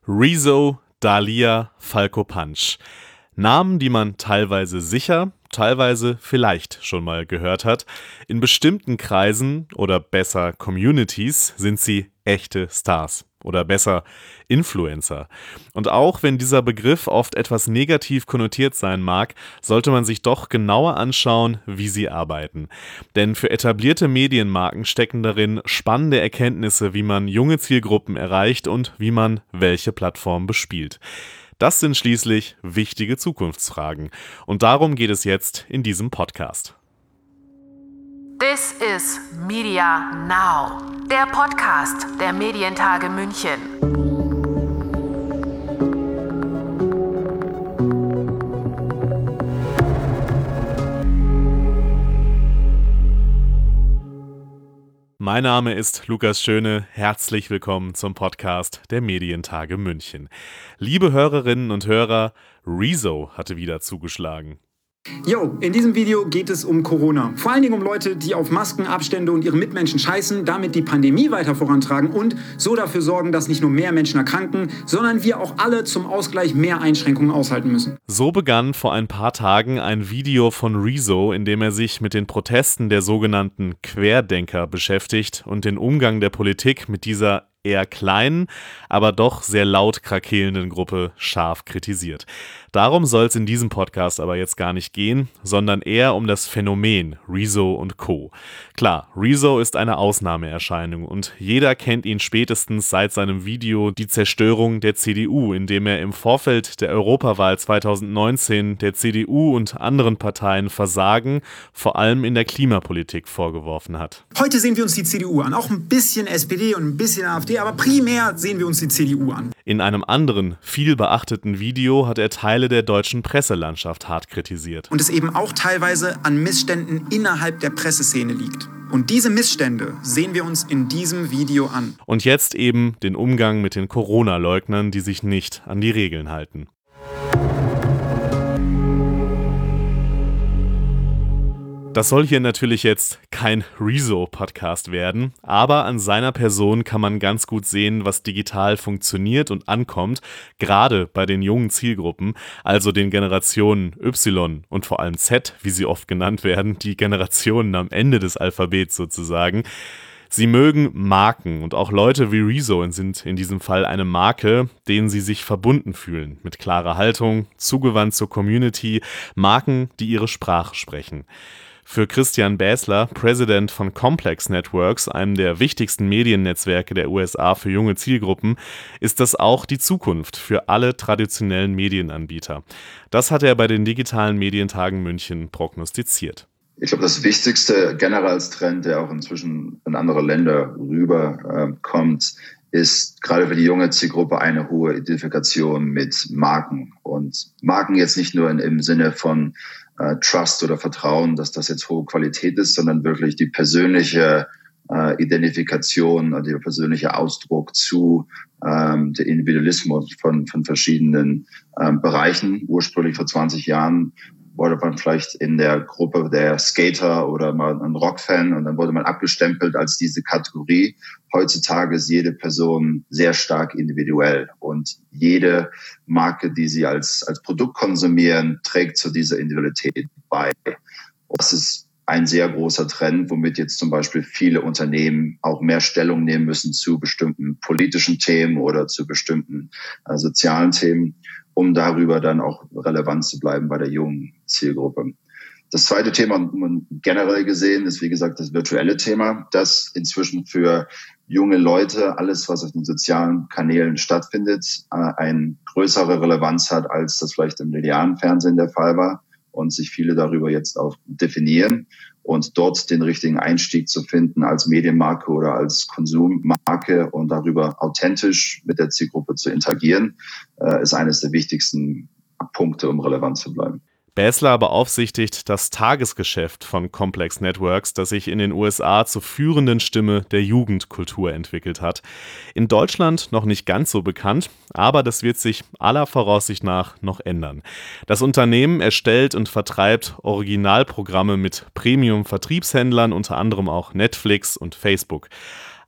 Rezo, Dalia, Falco Punch. Namen, die man teilweise sicher, teilweise vielleicht schon mal gehört hat. In bestimmten Kreisen oder besser Communities sind sie echte Stars oder besser Influencer. Und auch wenn dieser Begriff oft etwas negativ konnotiert sein mag, sollte man sich doch genauer anschauen, wie sie arbeiten. Denn für etablierte Medienmarken stecken darin spannende Erkenntnisse, wie man junge Zielgruppen erreicht und wie man welche Plattform bespielt. Das sind schließlich wichtige Zukunftsfragen. Und darum geht es jetzt in diesem Podcast. This is Media Now, der Podcast der Medientage München. Mein Name ist Lukas Schöne, herzlich willkommen zum Podcast der Medientage München. Liebe Hörerinnen und Hörer, Rezo hatte wieder zugeschlagen. Jo, in diesem Video geht es um Corona. Vor allen Dingen um Leute, die auf Masken, Abstände und ihre Mitmenschen scheißen, damit die Pandemie weiter vorantragen und so dafür sorgen, dass nicht nur mehr Menschen erkranken, sondern wir auch alle zum Ausgleich mehr Einschränkungen aushalten müssen. So begann vor ein paar Tagen ein Video von Rezo, in dem er sich mit den Protesten der sogenannten Querdenker beschäftigt und den Umgang der Politik mit dieser eher kleinen, aber doch sehr laut krakeelnden Gruppe scharf kritisiert. Darum soll es in diesem Podcast aber jetzt gar nicht gehen, sondern eher um das Phänomen Rezo und Co. Klar, Rezo ist eine Ausnahmeerscheinung und jeder kennt ihn spätestens seit seinem Video Die Zerstörung der CDU, in dem er im Vorfeld der Europawahl 2019 der CDU und anderen Parteien Versagen, vor allem in der Klimapolitik, vorgeworfen hat. Heute sehen wir uns die CDU an, auch ein bisschen SPD und ein bisschen AfD, aber primär sehen wir uns die CDU an. In einem anderen, viel beachteten Video hat er Teile der deutschen Presselandschaft hart kritisiert. Und es eben auch teilweise an Missständen innerhalb der Presseszene liegt. Und diese Missstände sehen wir uns in diesem Video an. Und jetzt eben den Umgang mit den Corona-Leugnern, die sich nicht an die Regeln halten. Das soll hier natürlich jetzt kein Rezo-Podcast werden, aber an seiner Person kann man ganz gut sehen, was digital funktioniert und ankommt, gerade bei den jungen Zielgruppen, also den Generationen Y und vor allem Z, wie sie oft genannt werden, die Generationen am Ende des Alphabets sozusagen. Sie mögen Marken und auch Leute wie Rezo sind in diesem Fall eine Marke, denen sie sich verbunden fühlen, mit klarer Haltung, zugewandt zur Community, Marken, die ihre Sprache sprechen. Für Christian Bäßler, Präsident von Complex Networks, einem der wichtigsten Mediennetzwerke der USA für junge Zielgruppen, ist das auch die Zukunft für alle traditionellen Medienanbieter. Das hat er bei den digitalen Medientagen München prognostiziert. Ich glaube, das Wichtigste generell als Trend, der auch inzwischen in andere Länder rüberkommt, ist gerade für die junge Zielgruppe eine hohe Identifikation mit Marken. Und Marken jetzt nicht nur im Sinne von Trust oder Vertrauen, dass das jetzt hohe Qualität ist, sondern wirklich die persönliche Identifikation, der persönliche Ausdruck zu der Individualismus von verschiedenen Bereichen. Ursprünglich vor 20 Jahren wurde man vielleicht in der Gruppe der Skater oder mal ein Rockfan und dann wurde man abgestempelt als diese Kategorie. Heutzutage ist jede Person sehr stark individuell und jede Marke, die sie als Produkt konsumieren, trägt zu dieser Individualität bei. Und das ist ein sehr großer Trend, womit jetzt zum Beispiel viele Unternehmen auch mehr Stellung nehmen müssen zu bestimmten politischen Themen oder zu bestimmten sozialen Themen, um darüber dann auch relevant zu bleiben bei der jungen Zielgruppe. Das zweite Thema generell gesehen ist, wie gesagt, das virtuelle Thema, das inzwischen für junge Leute, alles, was auf den sozialen Kanälen stattfindet, eine größere Relevanz hat, als das vielleicht im linearen Fernsehen der Fall war und sich viele darüber jetzt auch definieren und dort den richtigen Einstieg zu finden als Medienmarke oder als Konsummarke und darüber authentisch mit der Zielgruppe zu interagieren, ist eines der wichtigsten Punkte, um relevant zu bleiben. Bäßler beaufsichtigt das Tagesgeschäft von Complex Networks, das sich in den USA zur führenden Stimme der Jugendkultur entwickelt hat. In Deutschland noch nicht ganz so bekannt, aber das wird sich aller Voraussicht nach noch ändern. Das Unternehmen erstellt und vertreibt Originalprogramme mit Premium-Vertriebshändlern, unter anderem auch Netflix und Facebook.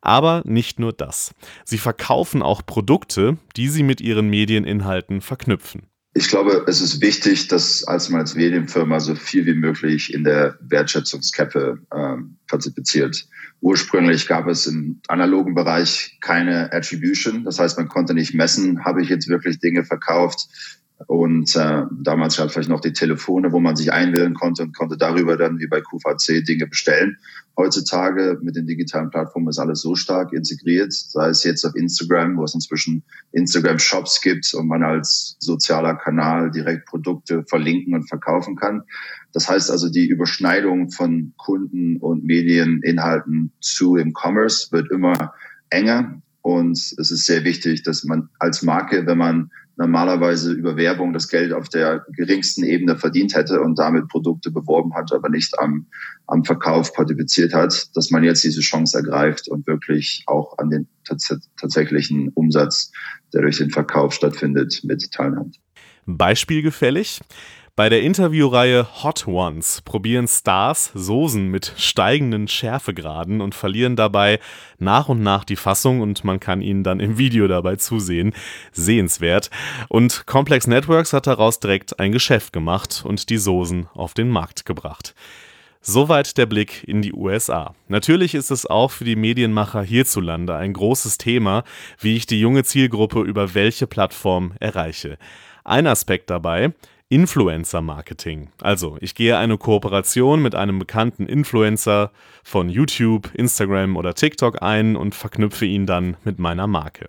Aber nicht nur das. Sie verkaufen auch Produkte, die sie mit ihren Medieninhalten verknüpfen. Ich glaube, es ist wichtig, dass man als Medienfirma so viel wie möglich in der Wertschätzungskette partizipiert. Ursprünglich gab es im analogen Bereich keine Attribution. Das heißt, man konnte nicht messen, habe ich jetzt wirklich Dinge verkauft. Und damals gab es vielleicht noch die Telefone, wo man sich einwählen konnte und konnte darüber dann wie bei QVC Dinge bestellen. Heutzutage mit den digitalen Plattformen ist alles so stark integriert, sei es jetzt auf Instagram, wo es inzwischen Instagram-Shops gibt und man als sozialer Kanal direkt Produkte verlinken und verkaufen kann. Das heißt also, die Überschneidung von Kunden und Medieninhalten zu im Commerce wird immer enger. Und es ist sehr wichtig, dass man als Marke, wenn man normalerweise über Werbung das Geld auf der geringsten Ebene verdient hätte und damit Produkte beworben hat, aber nicht am Verkauf partizipiert hat, dass man jetzt diese Chance ergreift und wirklich auch an den tatsächlichen Umsatz, der durch den Verkauf stattfindet, mit teilnimmt. Beispielgefällig? Bei der Interviewreihe Hot Ones probieren Stars Soßen mit steigenden Schärfegraden und verlieren dabei nach und nach die Fassung und man kann ihnen dann im Video dabei zusehen. Sehenswert. Und Complex Networks hat daraus direkt ein Geschäft gemacht und die Soßen auf den Markt gebracht. Soweit der Blick in die USA. Natürlich ist es auch für die Medienmacher hierzulande ein großes Thema, wie ich die junge Zielgruppe über welche Plattform erreiche. Ein Aspekt dabei: Influencer-Marketing. Also, ich gehe eine Kooperation mit einem bekannten Influencer von YouTube, Instagram oder TikTok ein und verknüpfe ihn dann mit meiner Marke.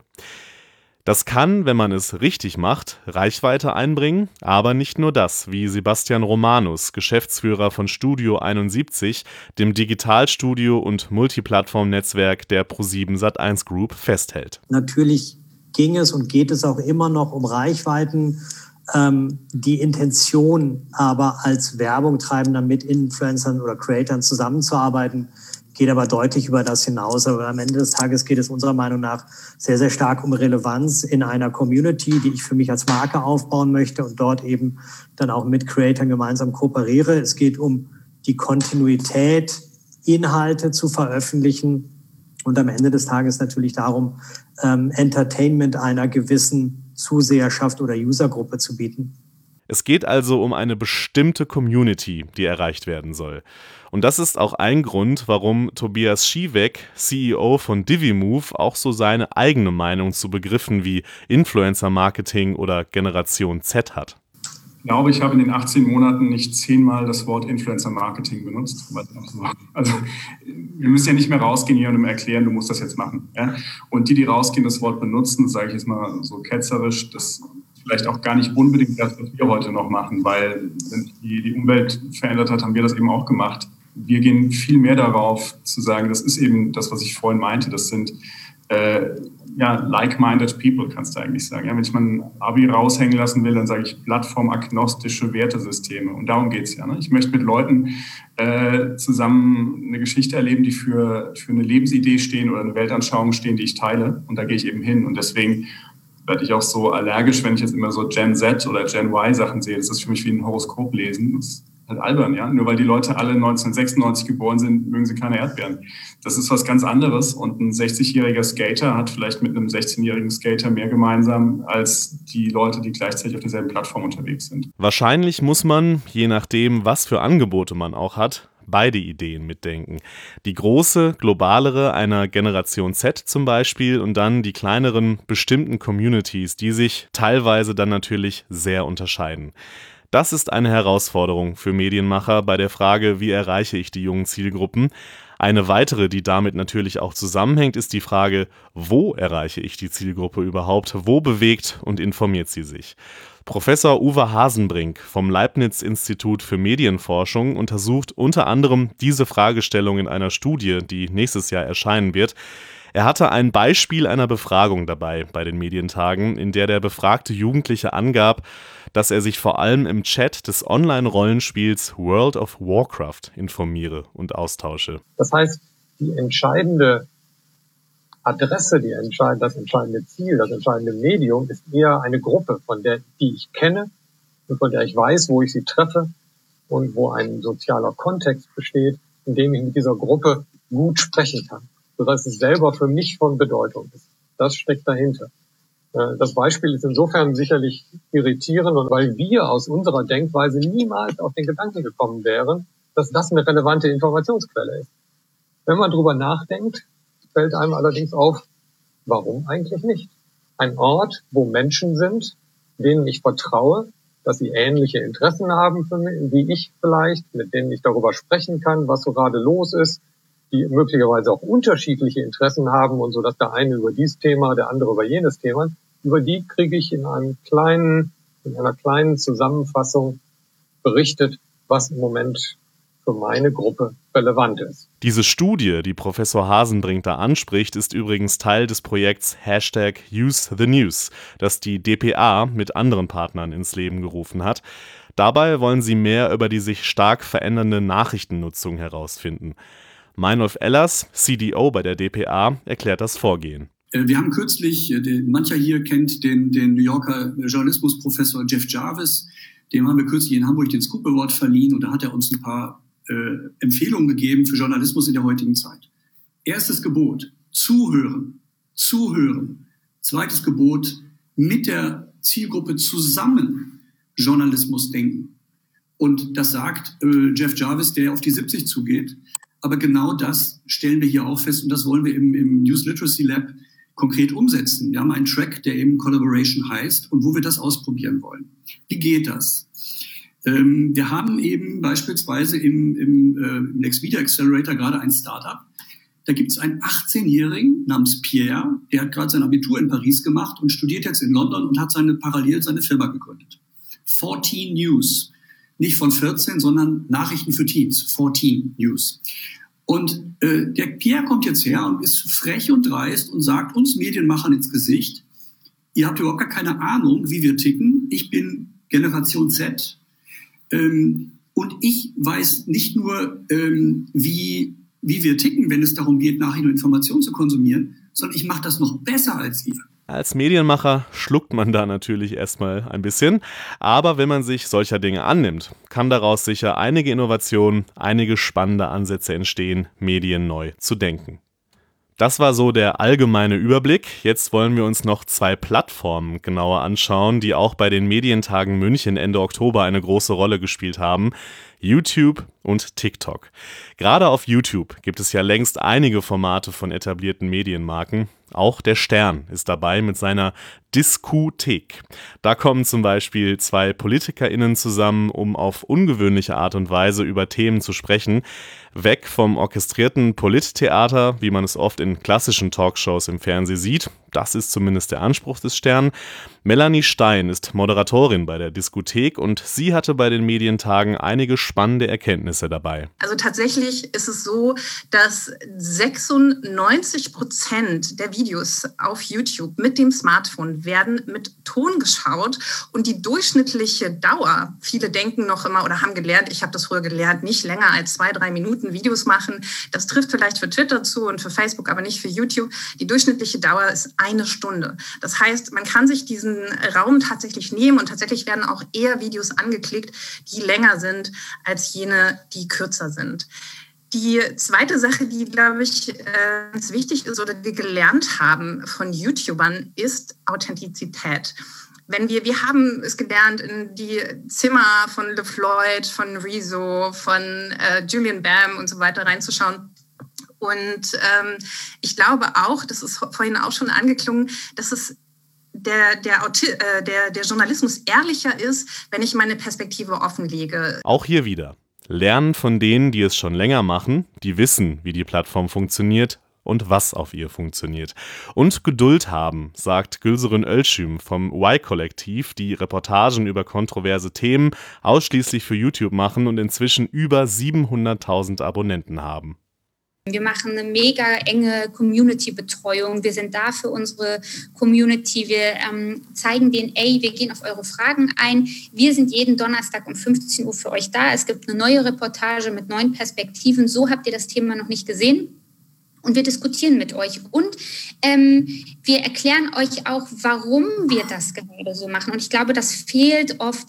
Das kann, wenn man es richtig macht, Reichweite einbringen, aber nicht nur das, wie Sebastian Romanus, Geschäftsführer von Studio 71, dem Digitalstudio und Multiplattform-Netzwerk der ProSiebenSat.1 Group, festhält. Natürlich ging es und geht es auch immer noch um Reichweiten. Die Intention aber als Werbungtreibender mit Influencern oder Creatern zusammenzuarbeiten, geht aber deutlich über das hinaus. Aber am Ende des Tages geht es unserer Meinung nach sehr, sehr stark um Relevanz in einer Community, die ich für mich als Marke aufbauen möchte und dort eben dann auch mit Creatern gemeinsam kooperiere. Es geht um die Kontinuität, Inhalte zu veröffentlichen und am Ende des Tages natürlich darum, Entertainment einer gewissen Zuseherschaft oder Usergruppe zu bieten. Es geht also um eine bestimmte Community, die erreicht werden soll. Und das ist auch ein Grund, warum Tobias Schieweck, CEO von Divimove, auch so seine eigene Meinung zu Begriffen wie Influencer-Marketing oder Generation Z hat. Ich glaube, ich habe in den 18 Monaten nicht 10-mal das Wort Influencer-Marketing benutzt. Also wir müssen ja nicht mehr rausgehen hier und erklären, du musst das jetzt machen. Ja? Und die rausgehen, das Wort benutzen, sage ich jetzt mal so ketzerisch, das vielleicht auch gar nicht unbedingt das, was wir heute noch machen, weil wenn die Umwelt verändert hat, haben wir das eben auch gemacht. Wir gehen viel mehr darauf zu sagen, das ist eben das, was ich vorhin meinte, das sind like-minded people, kannst du eigentlich sagen. Ja, wenn ich mein Abi raushängen lassen will, dann sage ich plattformagnostische Wertesysteme. Und darum geht es ja. Ne? Ich möchte mit Leuten zusammen eine Geschichte erleben, die für eine Lebensidee stehen oder eine Weltanschauung stehen, die ich teile. Und da gehe ich eben hin. Und deswegen werde ich auch so allergisch, wenn ich jetzt immer so Gen Z oder Gen Y Sachen sehe. Das ist für mich wie ein Horoskop lesen. Das ist halt albern, ja. Nur weil die Leute alle 1996 geboren sind, mögen sie keine Erdbeeren. Das ist was ganz anderes. Und ein 60-jähriger Skater hat vielleicht mit einem 16-jährigen Skater mehr gemeinsam als die Leute, die gleichzeitig auf derselben Plattform unterwegs sind. Wahrscheinlich muss man, je nachdem, was für Angebote man auch hat, beide Ideen mitdenken. Die große, globalere einer Generation Z zum Beispiel und dann die kleineren, bestimmten Communities, die sich teilweise dann natürlich sehr unterscheiden. Das ist eine Herausforderung für Medienmacher bei der Frage, wie erreiche ich die jungen Zielgruppen. Eine weitere, die damit natürlich auch zusammenhängt, ist die Frage, wo erreiche ich die Zielgruppe überhaupt? Wo bewegt und informiert sie sich? Professor Uwe Hasenbrink vom Leibniz-Institut für Medienforschung untersucht unter anderem diese Fragestellung in einer Studie, die nächstes Jahr erscheinen wird. Er hatte ein Beispiel einer Befragung dabei bei den Medientagen, in der befragte Jugendliche angab, dass er sich vor allem im Chat des Online-Rollenspiels World of Warcraft informiere und austausche. Das heißt, die entscheidende Adresse, das entscheidende Ziel, das entscheidende Medium ist eher eine Gruppe, die ich kenne und von der ich weiß, wo ich sie treffe und wo ein sozialer Kontext besteht, in dem ich mit dieser Gruppe gut sprechen kann. sodass es selber für mich von Bedeutung ist. Das steckt dahinter. Das Beispiel ist insofern sicherlich irritierend, und weil wir aus unserer Denkweise niemals auf den Gedanken gekommen wären, dass das eine relevante Informationsquelle ist. Wenn man drüber nachdenkt, fällt einem allerdings auf, warum eigentlich nicht? Ein Ort, wo Menschen sind, denen ich vertraue, dass sie ähnliche Interessen haben wie ich vielleicht, mit denen ich darüber sprechen kann, was so gerade los ist, die möglicherweise auch unterschiedliche Interessen haben und so, dass der eine über dieses Thema, der andere über jenes Thema. Über die kriege ich in einer kleinen Zusammenfassung berichtet, was im Moment für meine Gruppe relevant ist. Diese Studie, die Professor Hasenbrink da anspricht, ist übrigens Teil des Projekts #UseTheNews, das die dpa mit anderen Partnern ins Leben gerufen hat. Dabei wollen sie mehr über die sich stark verändernde Nachrichtennutzung herausfinden. Meinolf Ehlers, CDO bei der dpa, erklärt das Vorgehen. Wir haben kürzlich, mancher hier kennt den New Yorker Journalismusprofessor Jeff Jarvis, dem haben wir kürzlich in Hamburg den Scoop Award verliehen, und da hat er uns ein paar Empfehlungen gegeben für Journalismus in der heutigen Zeit. Erstes Gebot, zuhören. Zweites Gebot, mit der Zielgruppe zusammen Journalismus denken. Und das sagt Jeff Jarvis, der auf die 70 zugeht. Aber genau das stellen wir hier auch fest, und das wollen wir im News Literacy Lab konkret umsetzen. Wir haben einen Track, der eben Collaboration heißt und wo wir das ausprobieren wollen. Wie geht das? Wir haben eben beispielsweise im Next Media Accelerator gerade ein Startup. Da gibt es einen 18-Jährigen namens Pierre, der hat gerade sein Abitur in Paris gemacht und studiert jetzt in London und hat parallel seine Firma gegründet. 14 News. Nicht von 14, sondern Nachrichten für Teens. 14 News. Und der Pierre kommt jetzt her und ist frech und dreist und sagt uns Medienmachern ins Gesicht, ihr habt überhaupt gar keine Ahnung, wie wir ticken. Ich bin Generation Z und ich weiß nicht nur, wie wir ticken, wenn es darum geht, Nachrichten und Informationen zu konsumieren, sondern ich mache das noch besser als ihr. Als Medienmacher schluckt man da natürlich erstmal ein bisschen, aber wenn man sich solcher Dinge annimmt, kann daraus sicher einige Innovationen, einige spannende Ansätze entstehen, Medien neu zu denken. Das war so der allgemeine Überblick. Jetzt wollen wir uns noch 2 Plattformen genauer anschauen, die auch bei den Medientagen München Ende Oktober eine große Rolle gespielt haben: YouTube und TikTok. Gerade auf YouTube gibt es ja längst einige Formate von etablierten Medienmarken. Auch der Stern ist dabei mit seiner Diskuthek. Da kommen zum Beispiel 2 PolitikerInnen zusammen, um auf ungewöhnliche Art und Weise über Themen zu sprechen. Weg vom orchestrierten Polittheater, wie man es oft in klassischen Talkshows im Fernsehen sieht. Das ist zumindest der Anspruch des Stern. Melanie Stein ist Moderatorin bei der Diskuthek und sie hatte bei den Medientagen einige spannende Erkenntnisse dabei. Also tatsächlich ist es so, dass 96% der Videos auf YouTube mit dem Smartphone werden mit Ton geschaut und die durchschnittliche Dauer, viele denken noch immer oder haben gelernt, ich habe das früher gelernt, nicht länger als 2-3 Minuten Videos machen. Das trifft vielleicht für Twitter zu und für Facebook, aber nicht für YouTube. Die durchschnittliche Dauer ist 1 Stunde. Das heißt, man kann sich diesen Raum tatsächlich nehmen und tatsächlich werden auch eher Videos angeklickt, die länger sind als jene, die kürzer sind. Die zweite Sache, die, glaube ich, ganz wichtig ist oder wir gelernt haben von YouTubern, ist Authentizität. Wir haben es gelernt, in die Zimmer von LeFloid, von Rezo, von Julian Bam und so weiter reinzuschauen. Und ich glaube auch, das ist vorhin auch schon angeklungen, dass es der Journalismus ehrlicher ist, wenn ich meine Perspektive offenlege. Auch hier wieder. Lernen von denen, die es schon länger machen, die wissen, wie die Plattform funktioniert und was auf ihr funktioniert. Und Geduld haben, sagt Gülseren Ölschüm vom Y-Kollektiv, die Reportagen über kontroverse Themen ausschließlich für YouTube machen und inzwischen über 700.000 Abonnenten haben. Wir machen eine mega enge Community-Betreuung. Wir sind da für unsere Community. Wir zeigen denen, wir gehen auf eure Fragen ein. Wir sind jeden Donnerstag um 15 Uhr für euch da. Es gibt eine neue Reportage mit neuen Perspektiven. So habt ihr das Thema noch nicht gesehen. Und wir diskutieren mit euch und wir erklären euch auch, warum wir das gerade so machen. Und ich glaube, das fehlt oft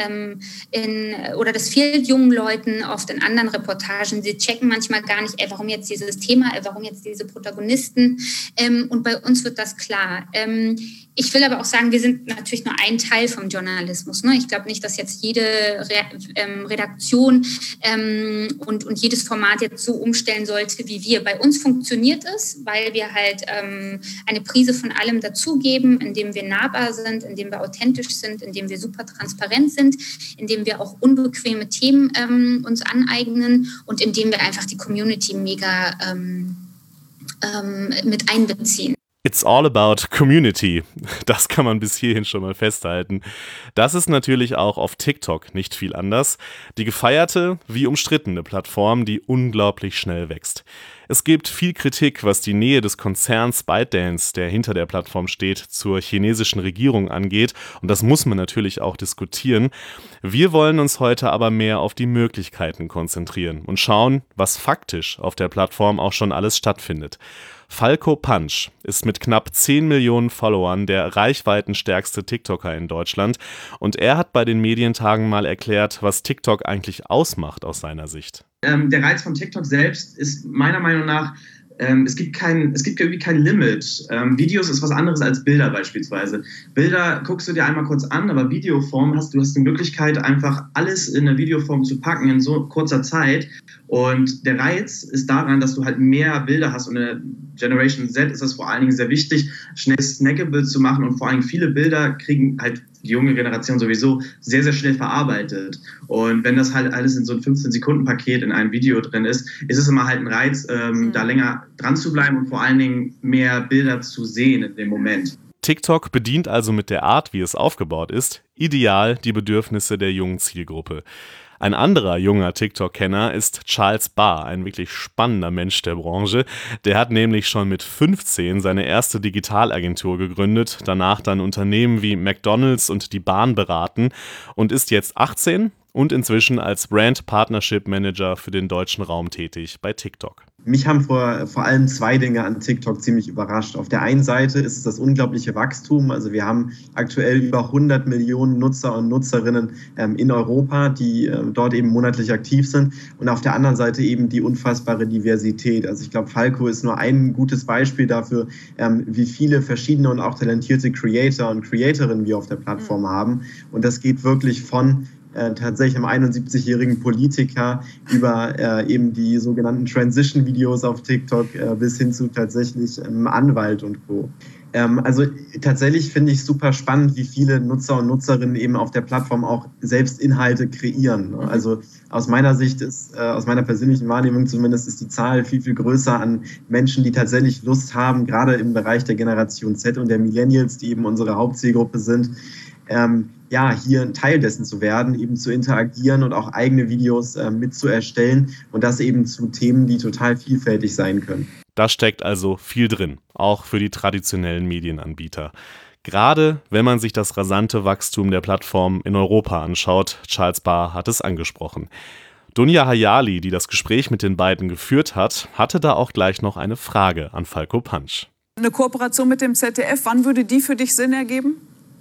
das fehlt jungen Leuten oft in anderen Reportagen. Sie checken manchmal gar nicht, warum jetzt dieses Thema, warum jetzt diese Protagonisten. Und bei uns wird das klar. Ich will aber auch sagen, wir sind natürlich nur ein Teil vom Journalismus. Ne? Ich glaube nicht, dass jetzt jede Redaktion und jedes Format jetzt so umstellen sollte wie wir. Bei uns funktioniert es, weil wir halt eine Prise von allem dazugeben, indem wir nahbar sind, indem wir authentisch sind, indem wir super transparent sind, indem wir auch unbequeme Themen uns aneignen und indem wir einfach die Community mega mit einbeziehen. It's all about community. Das kann man bis hierhin schon mal festhalten. Das ist natürlich auch auf TikTok nicht viel anders. Die gefeierte wie umstrittene Plattform, die unglaublich schnell wächst. Es gibt viel Kritik, was die Nähe des Konzerns ByteDance, der hinter der Plattform steht, zur chinesischen Regierung angeht. Und das muss man natürlich auch diskutieren. Wir wollen uns heute aber mehr auf die Möglichkeiten konzentrieren und schauen, was faktisch auf der Plattform auch schon alles stattfindet. Falco Punch ist mit knapp 10 Millionen Followern der reichweitenstärkste TikToker in Deutschland und er hat bei den Medientagen mal erklärt, was TikTok eigentlich ausmacht aus seiner Sicht. Der Reiz von TikTok selbst ist meiner Meinung nach, es gibt irgendwie kein Limit. Videos ist was anderes als Bilder beispielsweise. Bilder guckst du dir einmal kurz an, aber Videoform du hast die Möglichkeit, einfach alles in eine Videoform zu packen in so kurzer Zeit. Und der Reiz ist daran, dass du halt mehr Bilder hast und in der Generation Z ist das vor allen Dingen sehr wichtig, schnell snackable zu machen und vor allem viele Bilder kriegen halt die junge Generation sowieso sehr, sehr schnell verarbeitet. Und wenn das halt alles in so ein 15-Sekunden-Paket in einem Video drin ist, ist es immer halt ein Reiz, da länger dran zu bleiben und vor allen Dingen mehr Bilder zu sehen in dem Moment. TikTok bedient also mit der Art, wie es aufgebaut ist, ideal die Bedürfnisse der jungen Zielgruppe. Ein anderer junger TikTok-Kenner ist Charles Barr, ein wirklich spannender Mensch der Branche. Der hat nämlich schon mit 15 seine erste Digitalagentur gegründet, danach dann Unternehmen wie McDonald's und die Bahn beraten und ist jetzt 18 und inzwischen als Brand Partnership Manager für den deutschen Raum tätig bei TikTok. Mich haben vor allem zwei Dinge an TikTok ziemlich überrascht. Auf der einen Seite ist es das unglaubliche Wachstum. Also wir haben aktuell über 100 Millionen Nutzer und Nutzerinnen in Europa, die dort eben monatlich aktiv sind. Und auf der anderen Seite eben die unfassbare Diversität. Also ich glaube, Falco ist nur ein gutes Beispiel dafür, wie viele verschiedene und auch talentierte Creator und Creatorinnen wir auf der Plattform haben. Und das geht wirklich von tatsächlich einem 71-jährigen Politiker über eben die sogenannten Transition-Videos auf TikTok bis hin zu tatsächlich Anwalt und Co. Also tatsächlich finde ich super spannend, wie viele Nutzer und Nutzerinnen eben auf der Plattform auch selbst Inhalte kreieren. Also aus meiner Sicht ist, aus meiner persönlichen Wahrnehmung zumindest, ist die Zahl viel, viel größer an Menschen, die tatsächlich Lust haben, gerade im Bereich der Generation Z und der Millennials, die eben unsere Hauptzielgruppe sind, hier ein Teil dessen zu werden, eben zu interagieren und auch eigene Videos mit zu erstellen und das eben zu Themen, die total vielfältig sein können. Da steckt also viel drin, auch für die traditionellen Medienanbieter. Gerade wenn man sich das rasante Wachstum der Plattform in Europa anschaut, Charles Barr hat es angesprochen. Dunja Hayali, die das Gespräch mit den beiden geführt hat, hatte da auch gleich noch eine Frage an Falco Punch. Eine Kooperation mit dem ZDF, wann würde die für dich Sinn ergeben?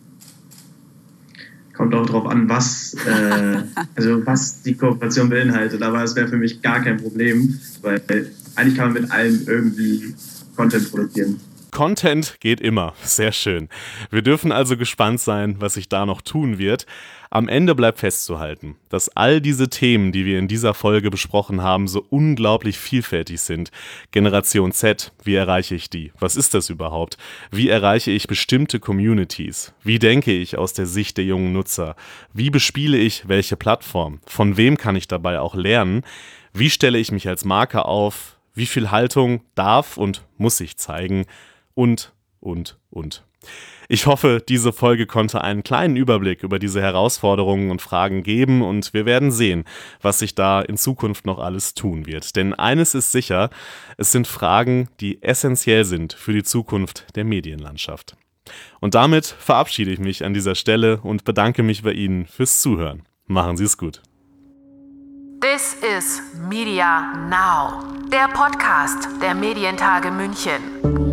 Kommt auch darauf an, was die Kooperation beinhaltet. Aber es wäre für mich gar kein Problem, weil eigentlich kann man mit allem irgendwie Content produzieren. Content geht immer. Sehr schön. Wir dürfen also gespannt sein, was sich da noch tun wird. Am Ende bleibt festzuhalten, dass all diese Themen, die wir in dieser Folge besprochen haben, so unglaublich vielfältig sind. Generation Z, wie erreiche ich die? Was ist das überhaupt? Wie erreiche ich bestimmte Communities? Wie denke ich aus der Sicht der jungen Nutzer? Wie bespiele ich welche Plattform? Von wem kann ich dabei auch lernen? Wie stelle ich mich als Marke auf? Wie viel Haltung darf und muss ich zeigen? Und. Ich hoffe, diese Folge konnte einen kleinen Überblick über diese Herausforderungen und Fragen geben und wir werden sehen, was sich da in Zukunft noch alles tun wird. Denn eines ist sicher, es sind Fragen, die essentiell sind für die Zukunft der Medienlandschaft. Und damit verabschiede ich mich an dieser Stelle und bedanke mich bei Ihnen fürs Zuhören. Machen Sie es gut. This is Media Now, der Podcast der Medientage München.